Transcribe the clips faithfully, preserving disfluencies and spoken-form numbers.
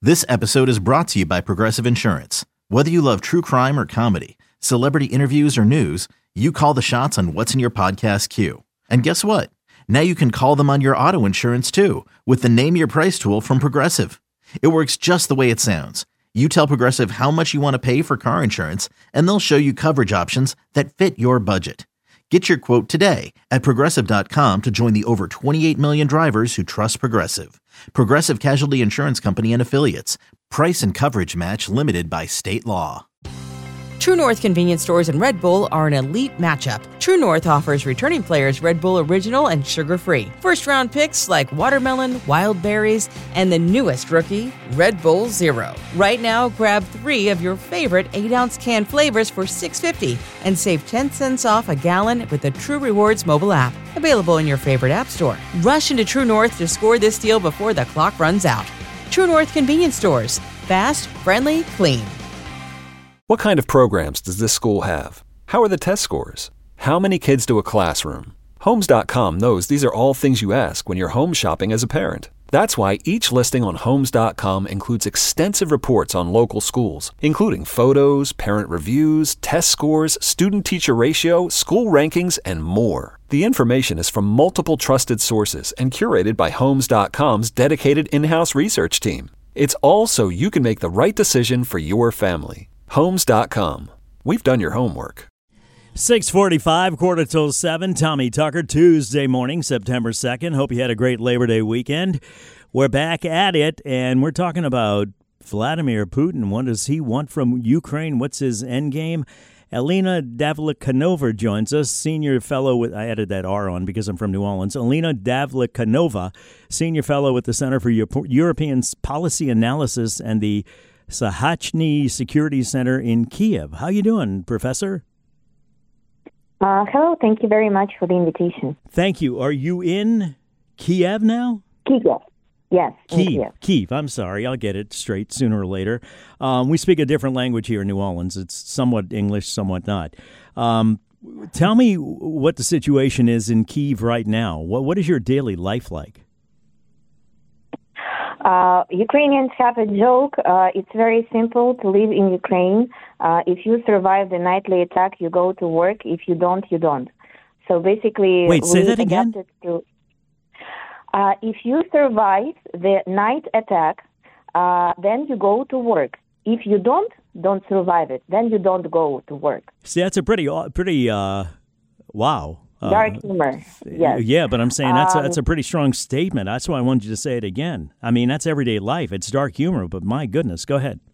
This episode is brought to you by Progressive Insurance. Whether you love true crime or comedy, celebrity interviews or news, you call the shots on what's in your podcast queue. And guess what? Now you can call them on your auto insurance too with the Name Your Price tool from Progressive. It works just the way it sounds. You tell Progressive how much you want to pay for car insurance, and they'll show you coverage options that fit your budget. Get your quote today at Progressive dot com to join the over twenty-eight million drivers who trust Progressive. Progressive Casualty Insurance Company and Affiliates. Price and coverage match limited by state law. True North convenience stores and Red Bull are an elite matchup. True North offers returning players Red Bull Original and sugar-free. First-round picks like watermelon, wild berries, and the newest rookie, Red Bull Zero. Right now, grab three of your favorite eight-ounce can flavors for six dollars and fifty cents and save ten cents off a gallon with the True Rewards mobile app. Available in your favorite app store. Rush into True North to score this deal before the clock runs out. True North convenience stores. Fast, friendly, clean. What kind of programs does this school have? How are the test scores? How many kids do a classroom? Homes dot com knows these are all things you ask when you're home shopping as a parent. That's why each listing on Homes dot com includes extensive reports on local schools, including photos, parent reviews, test scores, student-teacher ratio, school rankings, and more. The information is from multiple trusted sources and curated by Homes dot com's dedicated in-house research team. It's all so you can make the right decision for your family. Homes dot com. We've done your homework. six forty-five, quarter till seven. Tommy Tucker, Tuesday morning, September second. Hope you had a great Labor Day weekend. We're back at it, and we're talking about Vladimir Putin. What does he want from Ukraine? What's his end game? Alina Davlekanova joins us, senior fellow with, I added that R on because I'm from New Orleans. Alina Davlekanova, senior fellow with the Center for European Policy Analysis and the Sahachny Security Center in Kiev. How you doing, Professor? Uh, hello. Thank you very much for the invitation. Thank you. Are you in Kiev now? Kiev. Yes. Kiev. Kiev. Kiev. I'm sorry. I'll get it straight sooner or later. Um, we speak a different language here in New Orleans. It's somewhat English, somewhat not. Um, tell me what the situation is in Kiev right now. What What is your daily life like? Uh, Ukrainians have a joke. Uh, it's very simple to live in Ukraine. Uh, if you survive the nightly attack, you go to work. If you don't, you don't. So basically, wait, say we that again. To, uh, if you survive the night attack, uh, then you go to work. If you don't, don't survive it. Then you don't go to work. See, that's a pretty, pretty, uh, wow. Dark humor, yes. Yeah, but I'm saying that's a, um, that's a pretty strong statement. That's why I wanted you to say it again. I mean, that's everyday life. It's dark humor, but my goodness, go ahead.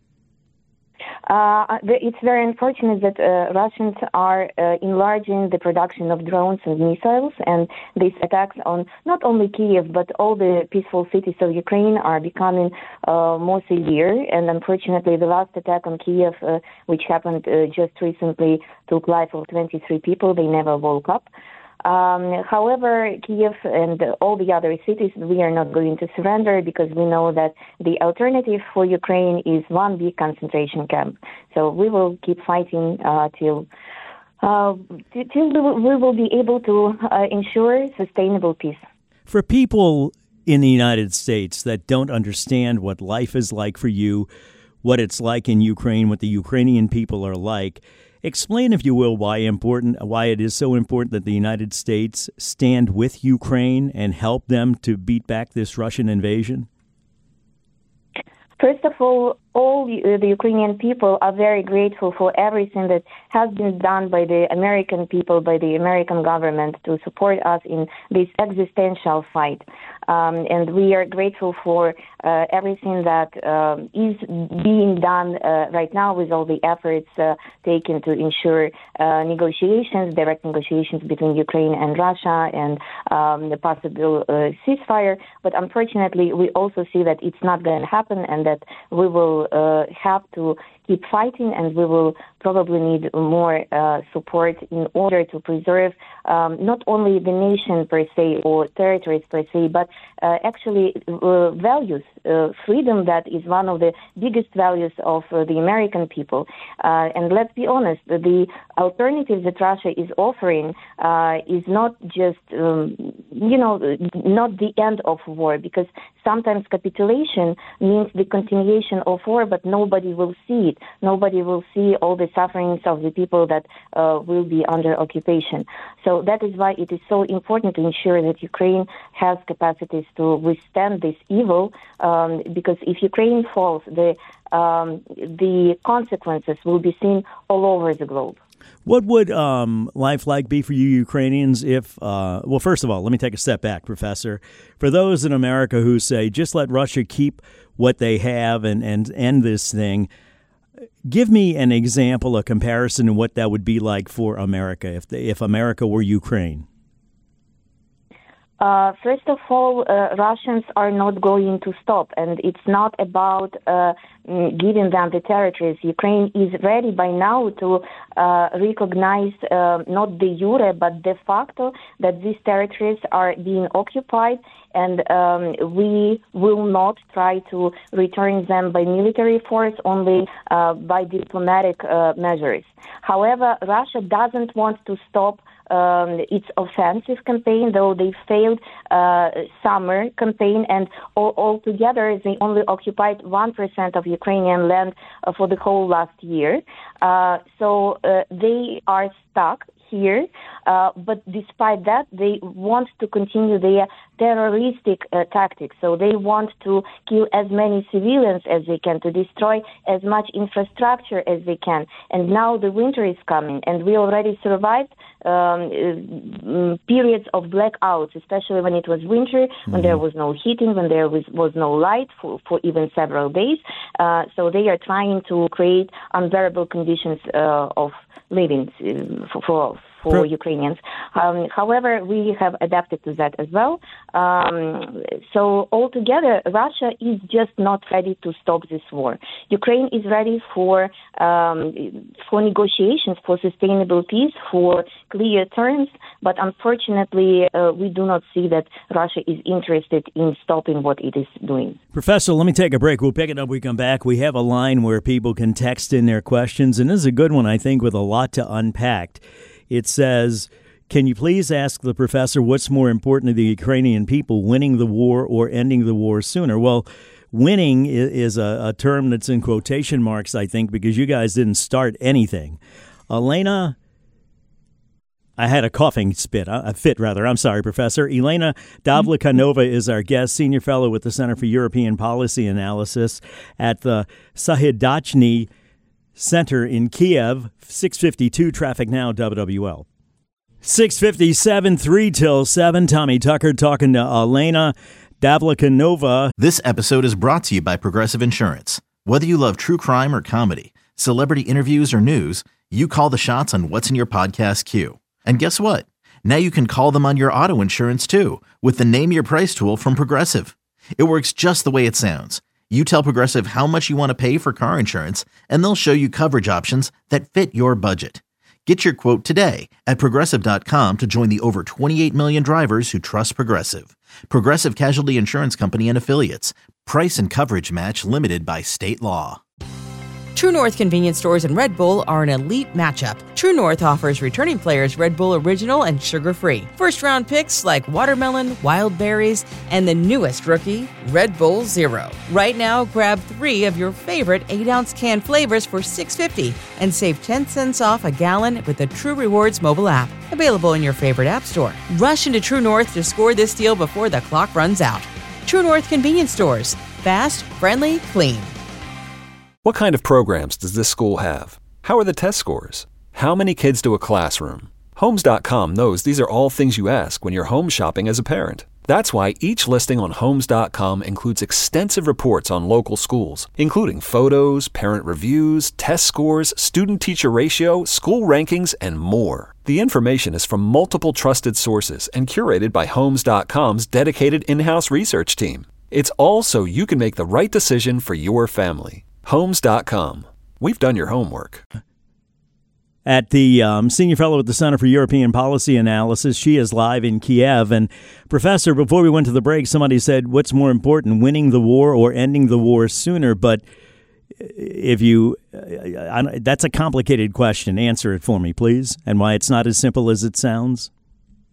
Uh, it's very unfortunate that uh, Russians are uh, enlarging the production of drones and missiles, and these attacks on not only Kiev but all the peaceful cities of Ukraine are becoming uh, more severe. And unfortunately, the last attack on Kiev, uh, which happened uh, just recently, took life of twenty-three people. They never woke up. Um, however, Kiev and all the other cities, we are not going to surrender because we know that the alternative for Ukraine is one big concentration camp. So we will keep fighting uh, till uh, till we will be able to uh, ensure sustainable peace. For people in the United States that don't understand what life is like for you, what it's like in Ukraine, what the Ukrainian people are like, explain, if you will, why important, why it is so important that the United States stand with Ukraine and help them to beat back this Russian invasion. First of all, all the, the Ukrainian people are very grateful for everything that has been done by the American people, by the American government to support us in this existential fight. Um, and we are grateful for uh, everything that um, is being done uh, right now with all the efforts uh, taken to ensure uh, negotiations, direct negotiations between Ukraine and Russia and um, the possible uh, ceasefire. But unfortunately, we also see that it's not going to happen and that we will uh, have to keep fighting, and we will probably need more uh, support in order to preserve um, not only the nation per se or territories per se, but uh, actually uh, values, uh, freedom that is one of the biggest values of uh, the American people. Uh, and let's be honest, the alternative that Russia is offering uh, is not just, um, you know, not the end of war, because sometimes capitulation means the continuation of war, but nobody will see it. Nobody will see all the sufferings of the people that uh, will be under occupation. So that is why it is so important to ensure that Ukraine has capacities to withstand this evil, um, because if Ukraine falls, the um, the consequences will be seen all over the globe. What would um, life like be for you Ukrainians if, uh, well, first of all, let me take a step back, Professor. For those in America who say, just let Russia keep what they have and, and end this thing, give me an example, a comparison of what that would be like for America if they, if America were Ukraine. Uh, first of all, uh, Russians are not going to stop, and it's not about uh, giving them the territories. Ukraine is ready by now to uh, recognize uh, not de jure but de facto that these territories are being occupied, and um, we will not try to return them by military force, only uh, by diplomatic uh, measures. However, Russia doesn't want to stop Um, its offensive campaign, though they failed uh, summer campaign, and all, altogether they only occupied one percent of Ukrainian land uh, for the whole last year. Uh, so uh, they are stuck here, uh, but despite that, they want to continue their terroristic uh, tactics. So they want to kill as many civilians as they can, to destroy as much infrastructure as they can. And now the winter is coming, and we already survived um, uh, periods of blackouts, especially when it was winter, mm-hmm. when there was no heating, when there was, was no light for, for even several days. Uh, so they are trying to create unbearable conditions uh, of living uh, for, for for Ukrainians. Um, however, we have adapted to that as well. Um, so altogether, Russia is just not ready to stop this war. Ukraine is ready for um, for negotiations, for sustainable peace, for clear terms, but unfortunately, uh, we do not see that Russia is interested in stopping what it is doing. Professor, let me take a break. We'll pick it up when we come back. We have a line where people can text in their questions, and this is a good one, I think, with a lot to unpack. It says, can you please ask the professor what's more important to the Ukrainian people, winning the war or ending the war sooner? Well, winning is a, a term that's in quotation marks, I think, because you guys didn't start anything. Elena, I had a coughing spit, a fit rather. I'm sorry, Professor. Elena Davlekhanova is our guest, senior fellow with the Center for European Policy Analysis at the Sahidachny Center in Kiev. Six fifty-two traffic now, W W L. six fifty-seven, three till seven. Tommy Tucker talking to Elena Davlekhanova. This episode is brought to you by Progressive Insurance. Whether you love true crime or comedy, celebrity interviews or news, you call the shots on what's in your podcast queue. And guess what? Now you can call them on your auto insurance too with the Name Your Price tool from Progressive. It works just the way it sounds. You tell Progressive how much you want to pay for car insurance, and they'll show you coverage options that fit your budget. Get your quote today at Progressive dot com to join the over twenty-eight million drivers who trust Progressive. Progressive Casualty Insurance Company and Affiliates. Price and coverage match limited by state law. True North convenience stores and Red Bull are an elite matchup. True North offers returning players Red Bull Original and sugar-free. First-round picks like watermelon, wild berries, and the newest rookie, Red Bull Zero. Right now, grab three of your favorite eight-ounce can flavors for six dollars and fifty cents and save ten cents off a gallon with the True Rewards mobile app. Available in your favorite app store. Rush into True North to score this deal before the clock runs out. True North convenience stores. Fast, friendly, clean. What kind of programs does this school have? How are the test scores? How many kids do a classroom? Homes dot com knows these are all things you ask when you're home shopping as a parent. That's why each listing on Homes dot com includes extensive reports on local schools, including photos, parent reviews, test scores, student-teacher ratio, school rankings, and more. The information is from multiple trusted sources and curated by Homes dot com's dedicated in-house research team. It's all so you can make the right decision for your family. Homes dot com. We've done your homework. At the um, senior fellow at the Center for European Policy Analysis, she is live in Kiev. And Professor, before we went to the break, somebody said, what's more important, winning the war or ending the war sooner? But if you, I, I, that's a complicated question. Answer it for me, please, and why it's not as simple as it sounds.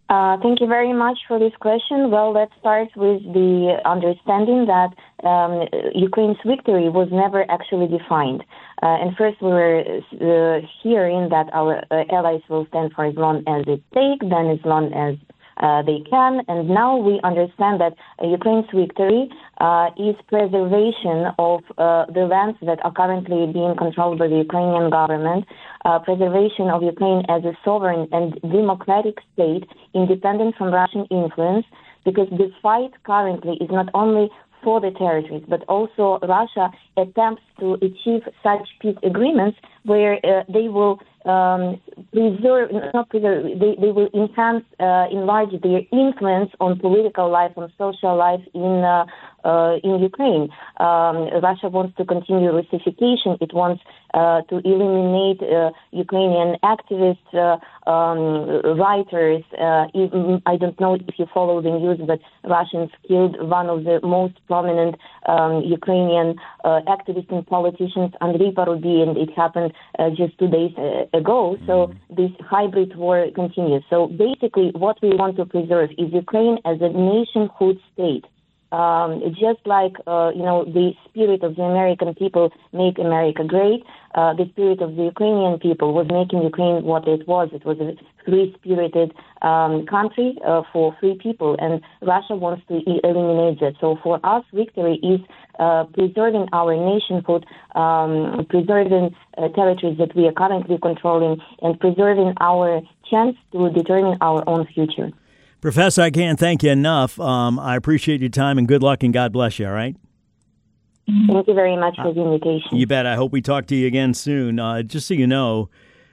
Uh, thank you very much for this question. Well, let's start with the understanding that um, Ukraine's victory was never actually defined. Uh, and first, we were uh, hearing that our uh, allies will stand for as long as it takes, then as long as uh, they can. And now we understand that uh, Ukraine's victory uh, is preservation of uh, the lands that are currently being controlled by the Ukrainian government, uh, preservation of Ukraine as a sovereign and democratic state, independent from Russian influence, because the fight currently is not only for the territories, but also Russia attempts to achieve such peace agreements where uh, they will um, preserve, not preserve, they, they will enhance, uh, enlarge their influence on political life, on social life in uh, uh, in Ukraine. Um, Russia wants to continue Russification. It wants uh, to eliminate uh, Ukrainian activists, uh, um, writers. Uh, even, I don't know if you follow the news, but Russians killed one of the most prominent um, Ukrainian uh, activists and politicians, Andrei Parubi, and it happened uh, just two days uh, ago. So this hybrid war continues. So basically, what we want to preserve is Ukraine as a nationhood state. Um, just like, uh, you know, the spirit of the American people make America great, uh, the spirit of the Ukrainian people was making Ukraine what it was. It was a free-spirited um, country uh, for free people, and Russia wants to e- eliminate that. So for us, victory is uh, preserving our nationhood, um, preserving uh, territories that we are currently controlling, and preserving our chance to determine our own future. Professor, I can't thank you enough. Um, I appreciate your time, and good luck, and God bless you, all right? Thank you very much for the invitation. You bet. I hope we talk to you again soon. Uh, just so you know,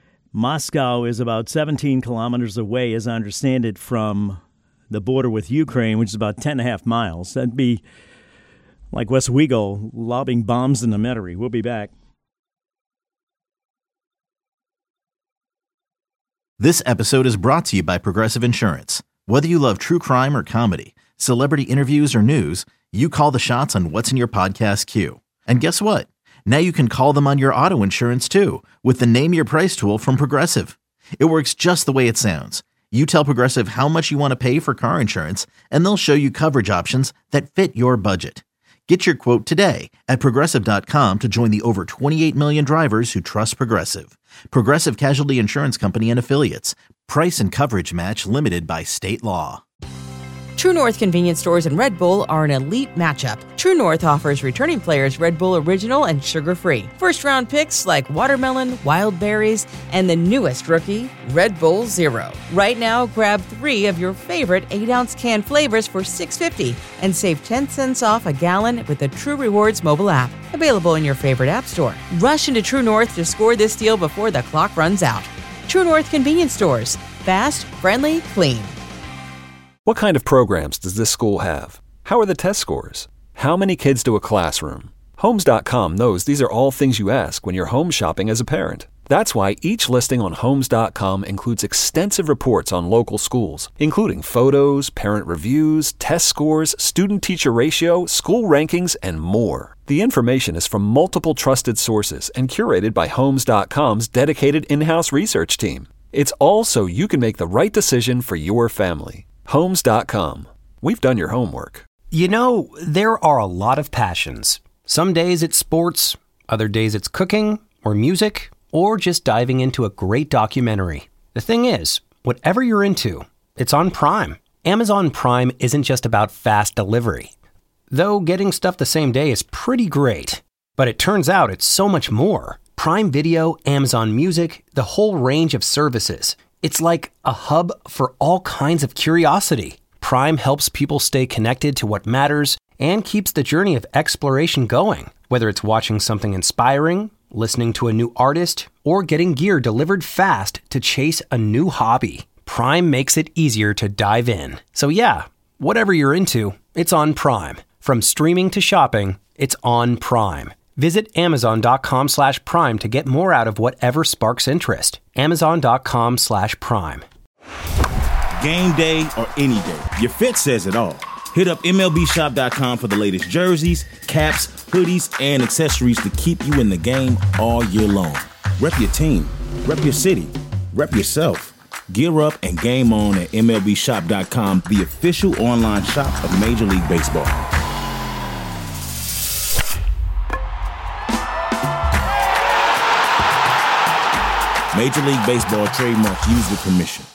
Moscow is about seventeen kilometers away, as I understand it, from the border with Ukraine, which is about ten and a half miles. That'd be like Westwego lobbing bombs in the Metairie. We'll be back. This episode is brought to you by Progressive Insurance. Whether you love true crime or comedy, celebrity interviews or news, you call the shots on what's in your podcast queue. And guess what? Now you can call them on your auto insurance too with the Name Your Price tool from Progressive. It works just the way it sounds. You tell Progressive how much you want to pay for car insurance, and they'll show you coverage options that fit your budget. Get your quote today at Progressive dot com to join the over twenty-eight million drivers who trust Progressive. Progressive Casualty Insurance Company and Affiliates. Price and coverage match limited by state law. True North convenience stores and Red Bull are an elite matchup. True North offers returning players Red Bull Original and sugar-free. First-round picks like watermelon, wild berries, and the newest rookie, Red Bull Zero. Right now, grab three of your favorite eight-ounce can flavors for six dollars and fifty cents and save ten cents off a gallon with the True Rewards mobile app. Available in your favorite app store. Rush into True North to score this deal before the clock runs out. True North convenience stores. Fast, friendly, clean. What kind of programs does this school have? How are the test scores? How many kids do a classroom? Homes dot com knows these are all things you ask when you're home shopping as a parent. That's why each listing on Homes dot com includes extensive reports on local schools, including photos, parent reviews, test scores, student-teacher ratio, school rankings, and more. The information is from multiple trusted sources and curated by Homes dot com's dedicated in-house research team. It's all so you can make the right decision for your family. Homes dot com. We've done your homework. You know, there are a lot of passions. Some days it's sports, other days it's cooking or music, or just diving into a great documentary. The thing is, whatever you're into, it's on Prime. Amazon Prime isn't just about fast delivery. Though getting stuff the same day is pretty great. But it turns out it's so much more. Prime Video, Amazon Music, the whole range of services. It's like a hub for all kinds of curiosity. Prime helps people stay connected to what matters and keeps the journey of exploration going. Whether it's watching something inspiring, listening to a new artist, or getting gear delivered fast to chase a new hobby, Prime makes it easier to dive in. So yeah, whatever you're into, it's on Prime. From streaming to shopping, it's on Prime. Visit Amazon.com slash Prime to get more out of whatever sparks interest. Amazon.com slash Prime. Game day or any day, your fit says it all. Hit up M L B Shop dot com for the latest jerseys, caps, hoodies, and accessories to keep you in the game all year long. Rep your team, rep your city, rep yourself. Gear up and game on at M L B shop dot com, the official online shop of Major League Baseball. Major League Baseball trademarks used with permission.